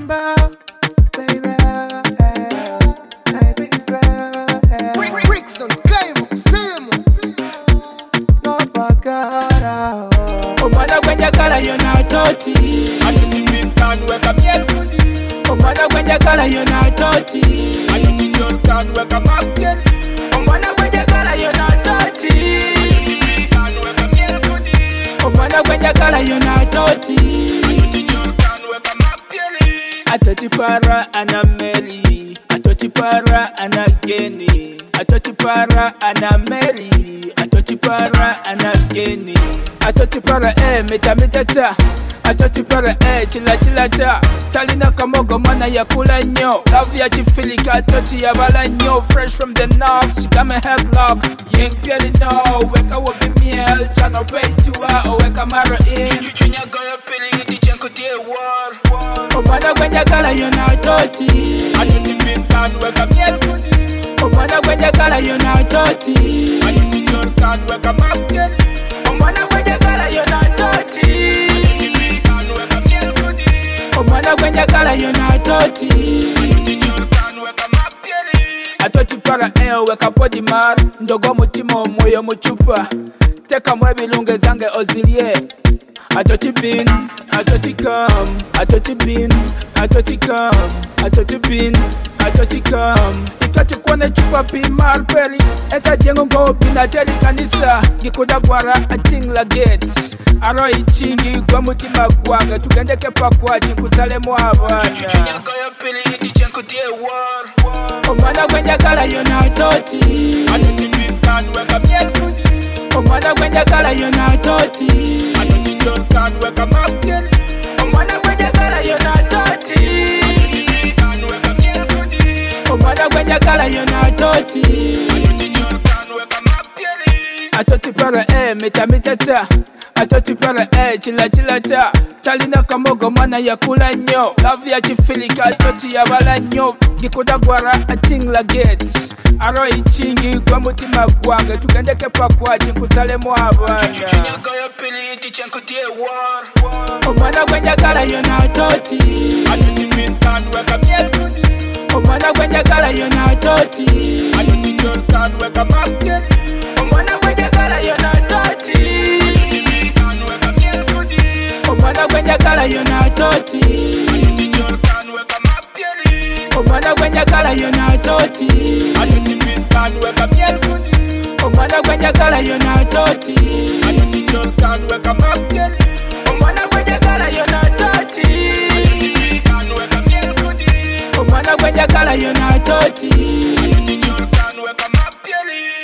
Simba, baby, hey, baby. Rickson, Kaimu, Simu, no bagara. Omwana gwenjagala yona toti Ayuti Bintan weka miel kudi. Omwana gwenjagala yona toti Ayuti Jordan weka mapieli. Omwana gwenjagala yona toti Ayuti Bintan weka miel kudi. Omwana gwenjagala yona toti Ayuti Jordan weka mapieli. Atoti para ana Mary Atoti para ana Geni Atoti para ana Mary Atoti para ana Geni Atoti para meta ta Atoti para chila ta Talina kamogo mana yakula nyo Love ya chifilika atoti ya bala nyo Fresh from the north, she got me headlock Yeng pieli no, weka wabi miel Chano pay tuwa, weka mara in Chuchunya goyo pili iti chenko tie war. Omwana gwenjagala yona toti Ayuti Bintan weka miel kudi. Omwana gwenjagala yona toti Ayuti Jordan weka mapieli. Omwana gwenjagala yona toti Ayuti Bintan weka miel kudi. Omwana gwenjagala yona toti Ayuti Jordan weka mapieli. Atoti para weka podi mar Ndogo mutima omwoyo muchupa Teka mwebilunge zange ozilie Atoti bin, atoti come Atoti bin, atoti come Atoti bin, atoti come Itoti kwane chupa pi mar peli Eta jengo ngo bina teli kanisa Gikuda gwara ating la gates Aro ichingi kwa mutima gwange Tugendeke pa kwa kusale mwabana Chuchunya goyo pili iti chenko tie war. Omwana gwenjagala yona toti Ayuti Bintan weka miel kudi. Omwana gwenjagala yona toti Ayuti Jordan weka mapieli. Omwana gwenjagala yona toti Ayuti Bintan weka miel kudi. Omwana gwenjagala yona toti Ayuti Jordan weka mapieli. Atoti para meta ta Atoti para chila ta Talina kamogo mana yakula nyo Love ya chifilika atoti ya bala nyo Gikuda gwara ating la gates Aro ichingi kwa mutima gwange Tugendeke pa kwa kusale mwabana Chuchunya goyo pili iti chenko tie war. Omwana gwenjagala yona toti Ayuti Bintan weka miel kudi. Omwana gwenjagala yona toti Ayuti Jordan weka mapieli. Omwana gwenjagala yona toti Ayuti Bintan weka miel kudi. Omwana gwenjagala yona toti Ayuti Jordan weka mapieli. Omwana gwenjagala yona toti Ayuti Bintan weka miel kudi. Omwana gwenjagala yona toti Ayuti Jordan weka mapieli. Omwana gwenjagala yona toti Ayuti Bintan weka miel kudi. Omwana gwenjagala yona toti Ayuti Jordan weka mapieli.